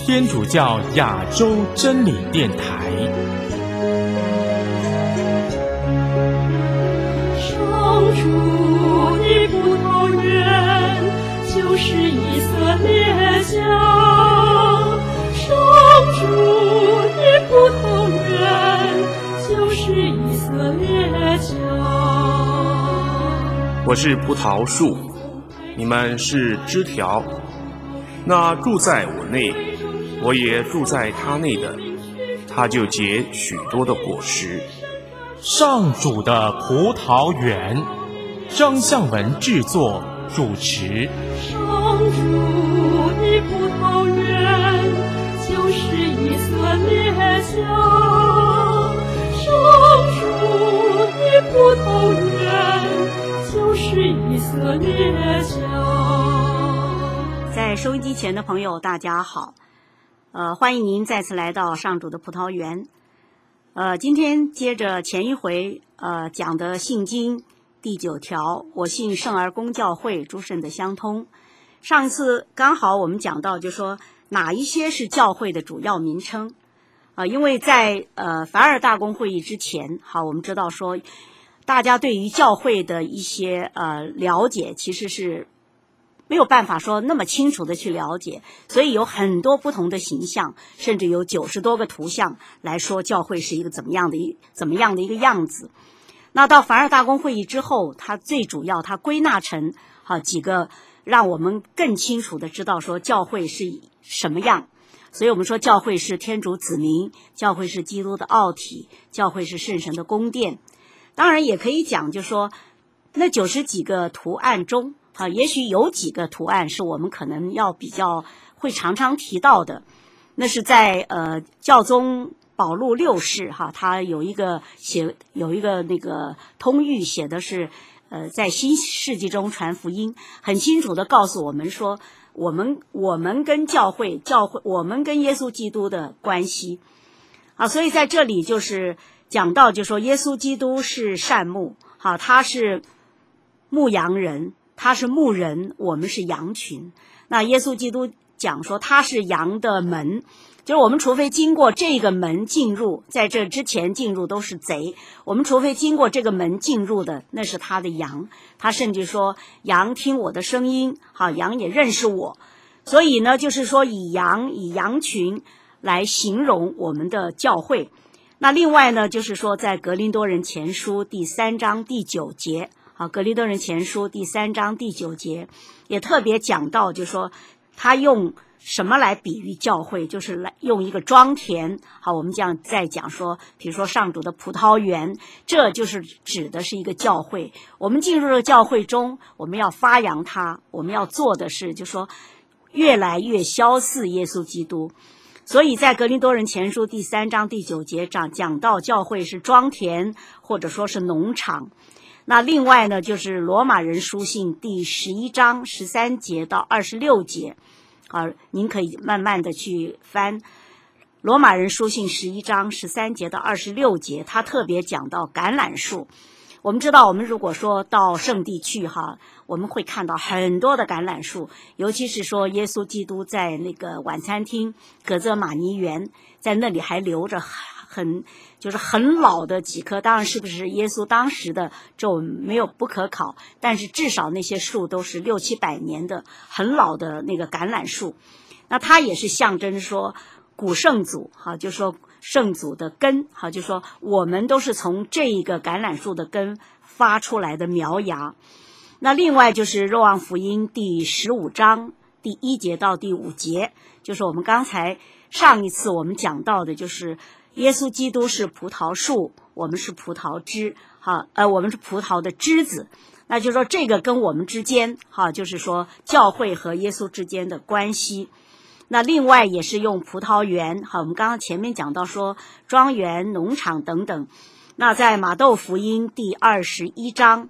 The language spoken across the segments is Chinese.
天主教亚洲真理电台。 上主的葡萄园就是以色列家，上主的葡萄园就是以色列家。 我是葡萄树，你们是枝条。那住在我内，我也住在他内的，他就结许多的果实。 上主的葡萄园，张向文制作主持。 上主的葡萄园就是以色列家，上主的葡萄园就是以色列家。 在收音机前的朋友大家好，欢迎您再次来到上主的葡萄园。今天接着前一回讲的信经第9条，我信圣而公教会，诸圣的相通。上一次刚好我们讲到，就说哪一些是教会的主要名称因为在凡尔大公会议之前，好，我们知道说大家对于教会的一些了解其实是没有办法说那么清楚的去了解，所以有很多不同的形象，甚至有90多个图像来说教会是一个怎么样的一个样子。那到凡尔大公会议之后，它最主要它归纳成几个让我们更清楚的知道说教会是什么样。所以我们说教会是天主子民，教会是基督的奥体，教会是圣神的宫殿。当然也可以讲就说那90几个图案中也许有几个图案是我们可能要比较会常常提到的。那是在教宗保禄6世他有一个那个通谕写的是在新世纪中传福音，很清楚的告诉我们说我们跟教会我们跟耶稣基督的关系所以在这里就是讲到就说耶稣基督是善牧他是牧羊人，他是牧人，我们是羊群。那耶稣基督讲说他是羊的门，就是我们除非经过这个门进入，在这之前进入都是贼，我们除非经过这个门进入的，那是他的羊。他甚至说羊听我的声音，羊也认识我。所以呢就是说以羊群来形容我们的教会。那另外呢就是说在格林多人前书第3章第9节格林多人前书第3章第9节也特别讲到，就说他用什么来比喻教会，就是来用一个庄田。好，我们这样再讲说比如说上主的葡萄园，这就是指的是一个教会。我们进入了教会中，我们要发扬它，我们要做的是就说越来越肖似耶稣基督。所以在格林多人前书第3章第9节讲到教会是庄田或者说是农场。那另外呢就是罗马人书信第11章13节到26节您可以慢慢的去翻罗马人书信11章13节到26节，他特别讲到橄榄树。我们知道我们如果说到圣地去我们会看到很多的橄榄树，尤其是说耶稣基督在那个晚餐厅革责马尼园，在那里还留着很老的几棵，当然是不是耶稣当时的就没有不可考，但是至少那些树都是600-700年的很老的那个橄榄树。那它也是象征说古圣祖就说圣祖的根就说我们都是从这个橄榄树的根发出来的苗芽。那另外就是若望福音第15章第1节到第5节，就是我们刚才上一次我们讲到的，就是耶稣基督是葡萄树，我们是葡萄枝我们是葡萄的枝子。那就是说这个跟我们之间就是说教会和耶稣之间的关系。那另外也是用葡萄园我们刚刚前面讲到说庄园、农场等等。那在马窦福音第21章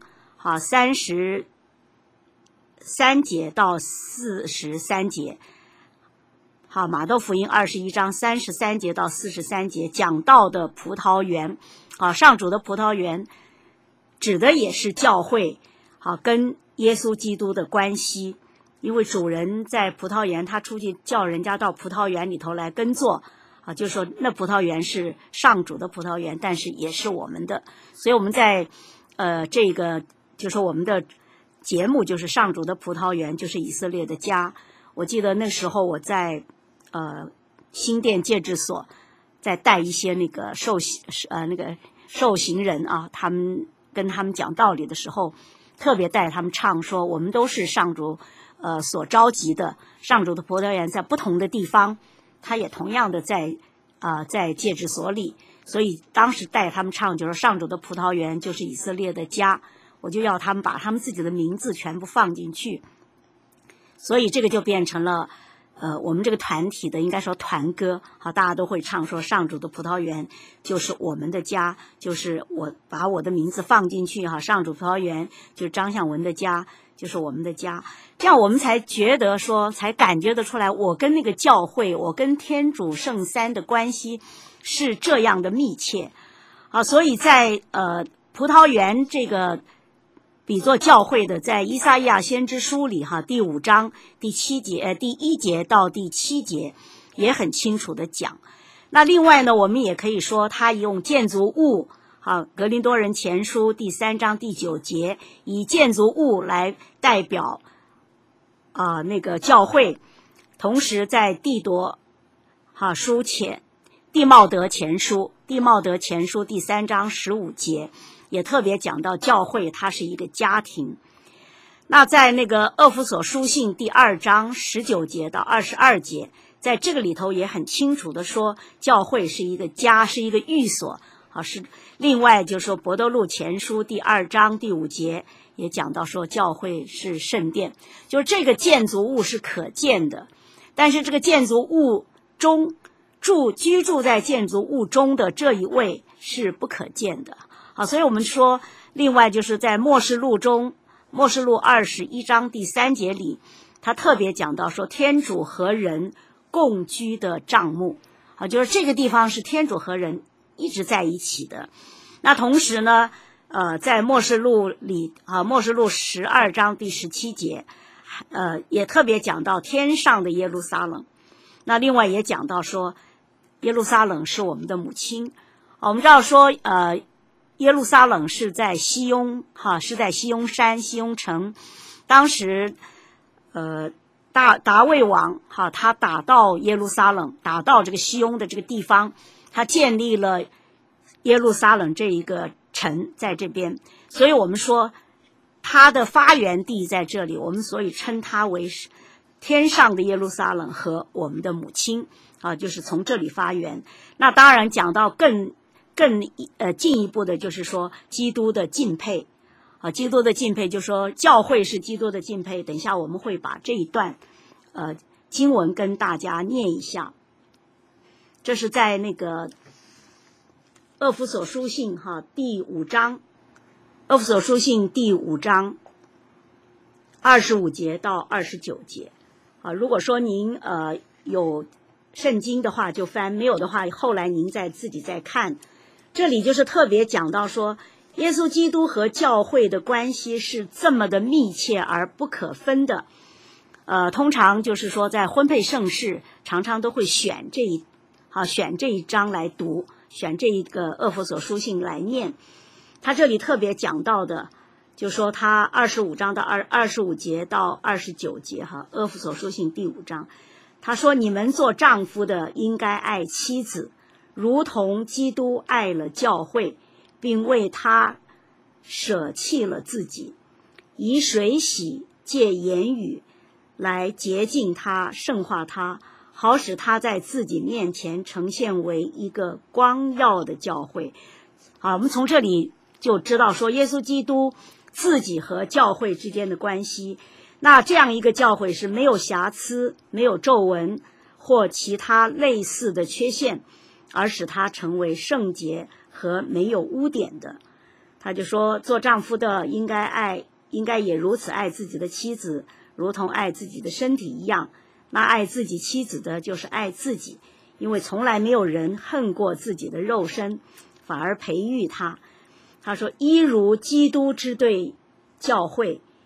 33节到43节马窦福音21章33节到43节讲到的葡萄园上主的葡萄园指的也是教会跟耶稣基督的关系。 因为主人在葡萄园，他出去叫人家到葡萄园里头来耕作啊，就说那葡萄园是上主的葡萄园，但是也是我们的。所以我们在这个就说我们的节目就是上主的葡萄园，就是以色列的家。我记得那时候我在新店戒治所在带一些那个受刑人啊，他们跟他们讲道理的时候，特别带他们唱说，我们都是上主所召集的，上主的葡萄园在不同的地方，他也同样的在戒治所里，所以当时带他们唱就是上主的葡萄园就是以色列的家，我就要他们把他们自己的名字全部放进去，所以这个就变成了我们这个团体的应该说团歌，好，大家都会唱说上主的葡萄园就是我们的家，就是我把我的名字放进去哈，上主葡萄园就是张向文的家，就是我们的家，这样我们才觉得说，才感觉得出来，我跟那个教会，我跟天主圣三的关系是这样的密切啊，所以在葡萄园这个比作教会的，在以赛亚先知书里哈，第5章第1节到第7节也很清楚的讲。那另外呢，我们也可以说他用建筑物，格林多人前书第3章第9节，以建筑物来代表那个教会。同时在地铎书前地茂德前书第3章15节也特别讲到教会它是一个家庭。那在那个厄弗所书信第2章19节到22节，在这个里头也很清楚的说，教会是一个家，是一个寓所是。另外就是说伯多禄前书第2章第5节也讲到说，教会是圣殿，就是这个建筑物是可见的，但是这个建筑物中居住在建筑物中的这一位是不可见的。好，所以我们说，另外就是在默示录中，默示录21章第3节里，他特别讲到说，天主和人共居的帐幕，就是这个地方是天主和人一直在一起的。那同时呢，在默示录里默示录12章第17节，也特别讲到天上的耶路撒冷。那另外也讲到说，耶路撒冷是我们的母亲。我们知道说，耶路撒冷是在西雍是在西雍山西雍城。当时大卫王他打到耶路撒冷，打到这个西雍的这个地方，他建立了耶路撒冷这一个城在这边，所以我们说他的发源地在这里，我们所以称他为天上的耶路撒冷和我们的母亲就是从这里发源。那当然讲到更进一步的就是说基督的敬佩基督的敬佩，就是说教会是基督的敬佩。等一下我们会把这一段经文跟大家念一下。这是在那个厄弗所书信第5章，厄弗所书信第5章25节到29节如果说您有圣经的话就翻，没有的话后来您自己再看。这里就是特别讲到说，耶稣基督和教会的关系是这么的密切而不可分的。通常就是说在婚配圣事常常都会选这一章来读，选这一个厄弗所书信来念。他这里特别讲到的就说他25章到25节到29节厄弗所书信第5章，他说，你们做丈夫的应该爱妻子，如同基督爱了教会，并为他舍弃了自己，以水洗借言语来洁净他，圣化他，好使他在自己面前呈现为一个光耀的教会。我们从这里就知道说，耶稣基督自己和教会之间的关系，那这样一个教会是没有瑕疵，没有皱纹或其他类似的缺陷，而使他成为圣洁和没有污点的。他就说，做丈夫的应该也如此爱自己的妻子，如同爱自己的身体一样。那爱自己妻子的就是爱自己，因为从来没有人恨过自己的肉身，反而培育他。他说，一如基督之对教会，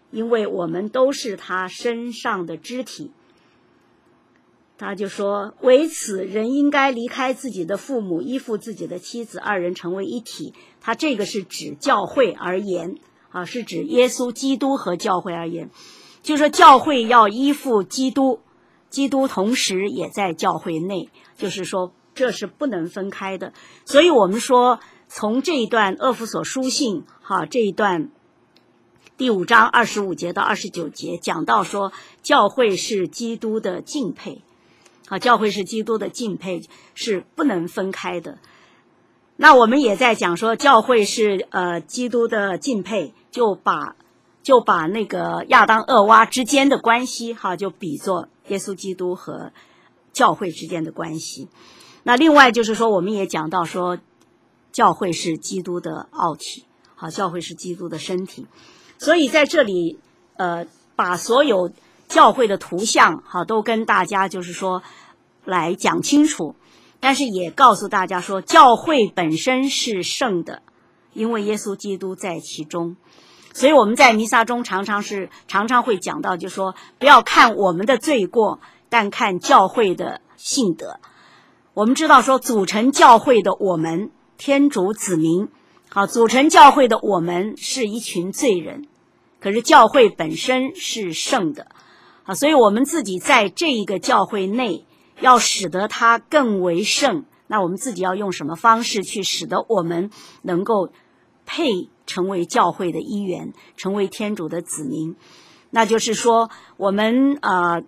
因为我们都是他身上的肢体。他就说，为此人应该离开自己的父母，依附自己的妻子，二人成为一体。他这个是指教会而言啊，是指耶稣基督和教会而言，就是说教会要依附基督，基督同时也在教会内，就是说这是不能分开的。所以我们说从这一段厄弗所书信这一段第5章25节到29节讲到说，教会是基督的敬佩教会是基督的敬佩，是不能分开的。那我们也在讲说，教会是基督的敬佩，就把那个亚当厄娃之间的关系就比作耶稣基督和教会之间的关系。那另外就是说，我们也讲到说，教会是基督的奥体教会是基督的身体。所以在这里把所有教会的图像都跟大家就是说来讲清楚，但是也告诉大家说，教会本身是圣的，因为耶稣基督在其中。所以我们在弥撒中常常会讲到，就说不要看我们的罪过，但看教会的信德。我们知道说，组成教会的我们天主子民组成教会的我们是一群罪人，可是教会本身是圣的所以我们自己在这一个教会内要使得它更为圣，那我们自己要用什么方式去使得我们能够配成为教会的一员，成为天主的子民？那就是说我们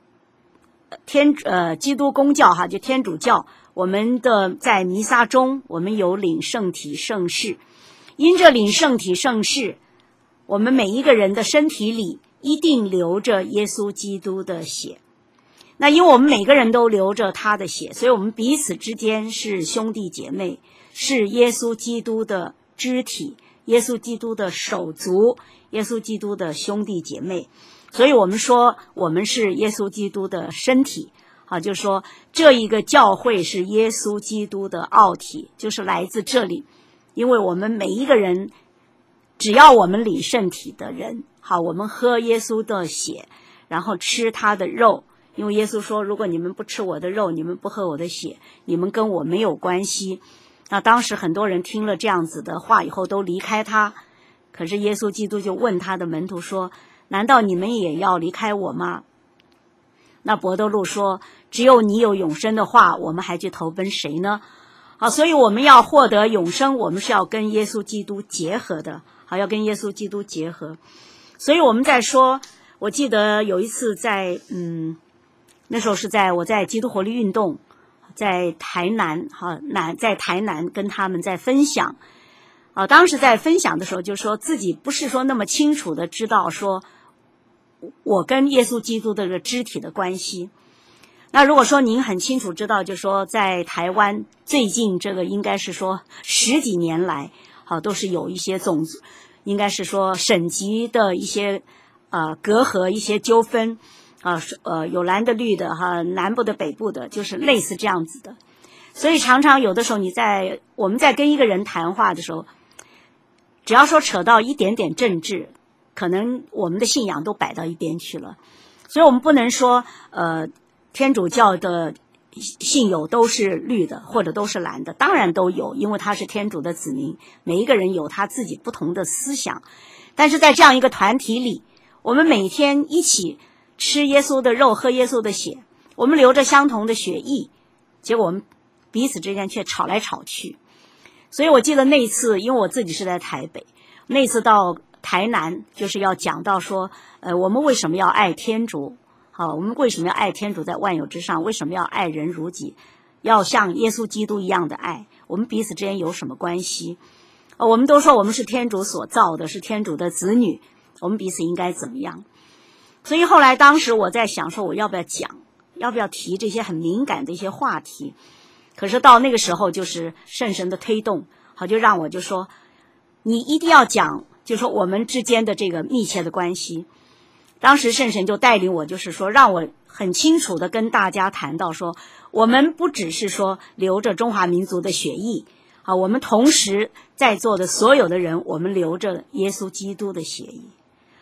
基督公教就天主教，我们的在弥撒中我们有领圣体圣事，因着领圣体圣事，我们每一个人的身体里一定流着耶稣基督的血。那因为我们每个人都流着他的血，所以我们彼此之间是兄弟姐妹，是耶稣基督的肢体，耶稣基督的手足，耶稣基督的兄弟姐妹。所以我们说我们是耶稣基督的身体就是说这一个教会是耶稣基督的奥体，就是来自这里。因为我们每一个人，只要我们领圣体的人我们喝耶稣的血，然后吃他的肉，因为耶稣说，如果你们不吃我的肉，你们不喝我的血，你们跟我没有关系。那当时很多人听了这样子的话以后都离开他，可是耶稣基督就问他的门徒说，难道你们也要离开我吗？那伯多禄说，只有你有永生的话，我们还去投奔谁呢？所以我们要获得永生，我们是要跟耶稣基督结合的要跟耶稣基督结合。所以我们在说，我记得有一次在那时候是我在基督活力运动，在台南在台南跟他们在分享当时在分享的时候就说，自己不是说那么清楚的知道说我跟耶稣基督的这个肢体的关系。那如果说您很清楚知道，就说在台湾最近这个应该是说10几年来都是有一些应该是说省级的一些隔阂，一些纠纷有蓝的绿的南部的北部的，就是类似这样子的。所以常常有的时候我们在跟一个人谈话的时候，只要说扯到一点点政治，可能我们的信仰都摆到一边去了。所以我们不能说天主教的信友都是绿的或者都是蓝的，当然都有，因为他是天主的子民，每一个人有他自己不同的思想。但是在这样一个团体里，我们每天一起吃耶稣的肉，喝耶稣的血，我们流着相同的血液，结果我们彼此之间却吵来吵去。所以我记得那一次，因为我自己是在台北，那次到台南就是要讲到说我们为什么要爱天主我们为什么要爱天主在万有之上，为什么要爱人如己，要像耶稣基督一样的爱，我们彼此之间有什么关系我们都说我们是天主所造的，是天主的子女，我们彼此应该怎么样。所以后来当时我在想说，我要不要讲，要不要提这些很敏感的一些话题。可是到那个时候就是圣神的推动就让我就说，你一定要讲，就说我们之间的这个密切的关系。当时圣神就带领我，就是说让我很清楚的跟大家谈到说，我们不只是说流着中华民族的血液我们同时在座的所有的人，我们流着耶稣基督的血液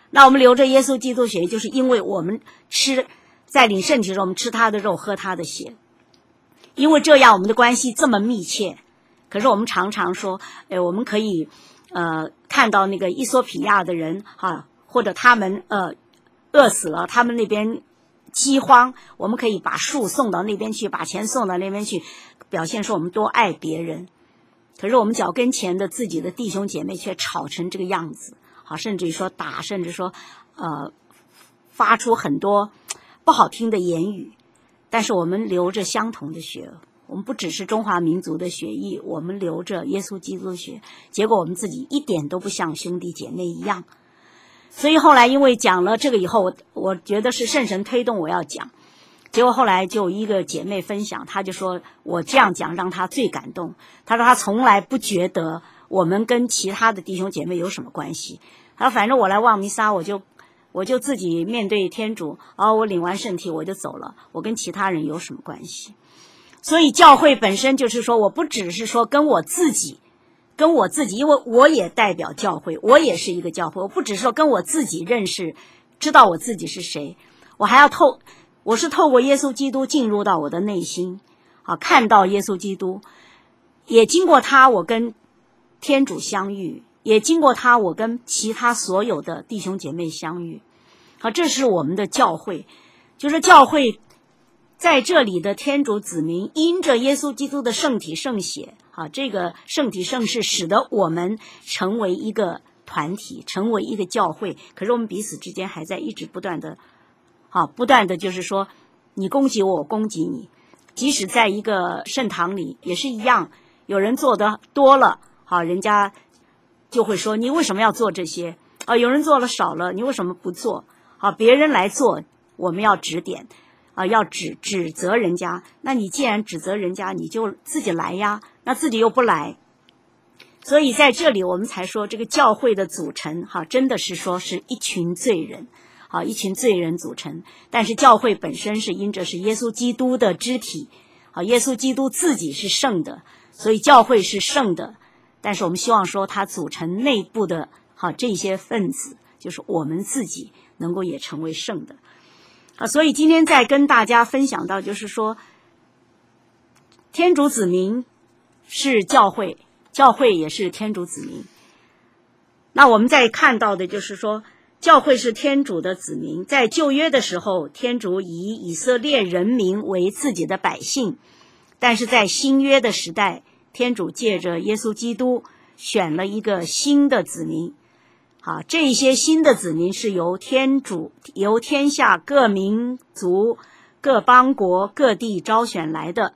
那我们流着耶稣基督血，就是因为我们在领圣体的时候，我们吃他的肉，喝他的血，因为这样我们的关系这么密切。可是我们常常说，我们可以看到那个伊索比亚的人或者他们饿死了，他们那边饥荒，我们可以把树送到那边去，把钱送到那边去，表现说我们多爱别人。可是我们脚跟前的自己的弟兄姐妹却吵成这个样子，甚至于说打，甚至说发出很多不好听的言语。但是我们流着相同的血，我们不只是中华民族的血液，我们流着耶稣基督的血，结果我们自己一点都不像兄弟姐妹一样。所以后来因为讲了这个以后，我觉得是圣神推动我要讲，结果后来就一个姐妹分享，她就说我这样讲让她最感动。她说她从来不觉得我们跟其他的弟兄姐妹有什么关系，她说反正我来望弥撒，我就自己面对天主，我领完圣体我就走了，我跟其他人有什么关系？所以教会本身就是说，我不只是说跟我自己，因为我也代表教会，我也是一个教会，我不只是说跟我自己认识，知道我自己是谁，我还要我是透过耶稣基督进入到我的内心，看到耶稣基督，也经过他我跟天主相遇，也经过他我跟其他所有的弟兄姐妹相遇。这是我们的教会，就是教会在这里的天主子民因着耶稣基督的圣体圣血，这个圣体圣事使得我们成为一个团体，成为一个教会。可是我们彼此之间还在一直不断的就是说你攻击我，我攻击你。即使在一个圣堂里也是一样，有人做的多了，人家就会说你为什么要做这些，有人做了少了，你为什么不做？别人来做我们要指点，要指责人家。那你既然指责人家，你就自己来呀，那自己又不来。所以在这里我们才说这个教会的组成真的是说是一群罪人，一群罪人组成。但是教会本身是因着是耶稣基督的肢体，耶稣基督自己是圣的，所以教会是圣的。但是我们希望说它组成内部的这些分子，就是我们自己能够也成为圣的。所以今天再跟大家分享到，就是说天主子民是教会，教会也是天主子民。那我们再看到的就是说教会是天主的子民，在旧约的时候天主以以色列人民为自己的百姓，但是在新约的时代，天主借着耶稣基督选了一个新的子民。这些新的子民是由天主由天下各民族各邦国各地招选来的。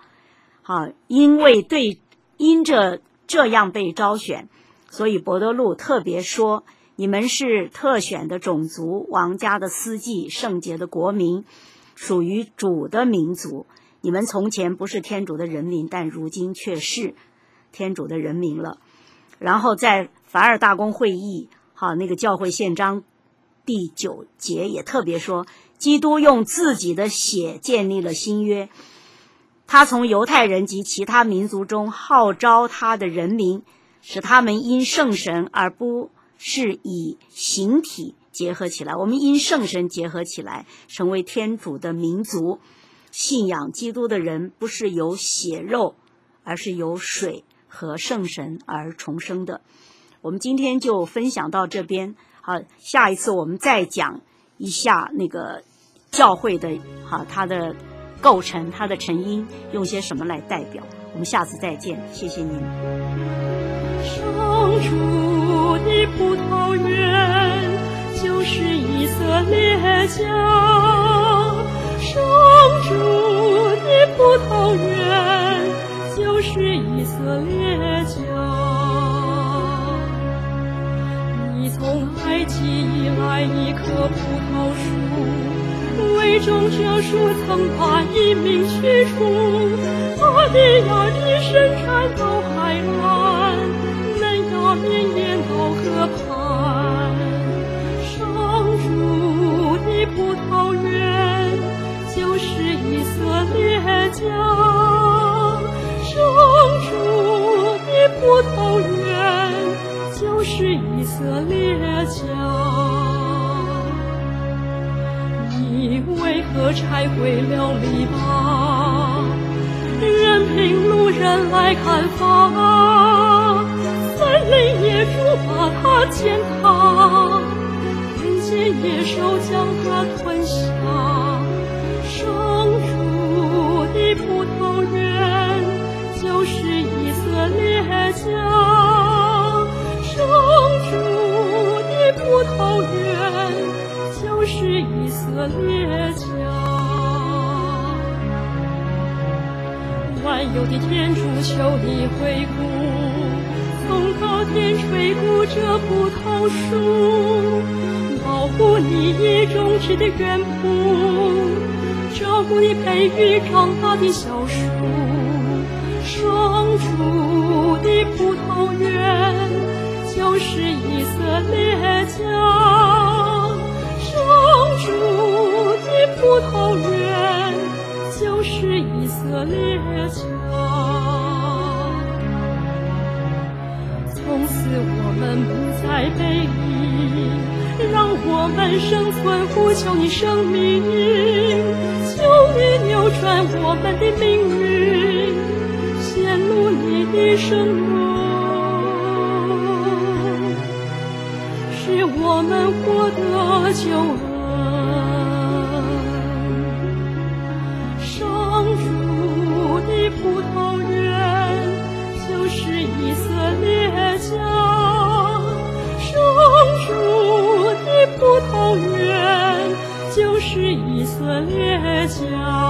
因着这样被招选，所以伯多禄特别说，你们是特选的种族，王家的司祭，圣洁的国民，属于主的民族。你们从前不是天主的人民，但如今却是天主的人民了。然后在凡尔大公会议那个教会宪章第9节也特别说，基督用自己的血建立了新约，他从犹太人及其他民族中号召他的人民，使他们因圣神而不是以形体结合起来，我们因圣神结合起来成为天主的民族。信仰基督的人不是由血肉，而是由水和圣神而重生的。我们今天就分享到这边，下一次我们再讲一下那个教会的它的构成，它的成因用些什么来代表。我们下次再见，谢谢您。 上主的葡萄园就是以色列家，上主的葡萄园就是以色列家。你从埃及以来一棵葡萄树，为种这树曾把一民驱除，他的亚力伸展到海岸，嫩芽绵延到河畔。上主的葡萄园就是以色列家，上主的葡萄园就是以色列家。 拆毁了篱笆，任凭路人来砍伐，森林野猪把它践踏，人间野兽将它吞下。上主的葡萄园就是以色列家，上主的葡萄园就是以色列家。万有的天主，求你回顾，从高天吹拂这葡萄树，保护你已种植的园圃，照顾你培育长大的小树。上主的葡萄园就是以色列家，上主的葡萄园就是以色列家。从此我们不再背离，让我们生存呼求你生命，求你扭转我们的命运，显露你的圣容，使我们获得救恩。上主的葡萄园就是以色列家，上主的葡萄园就是以色列家。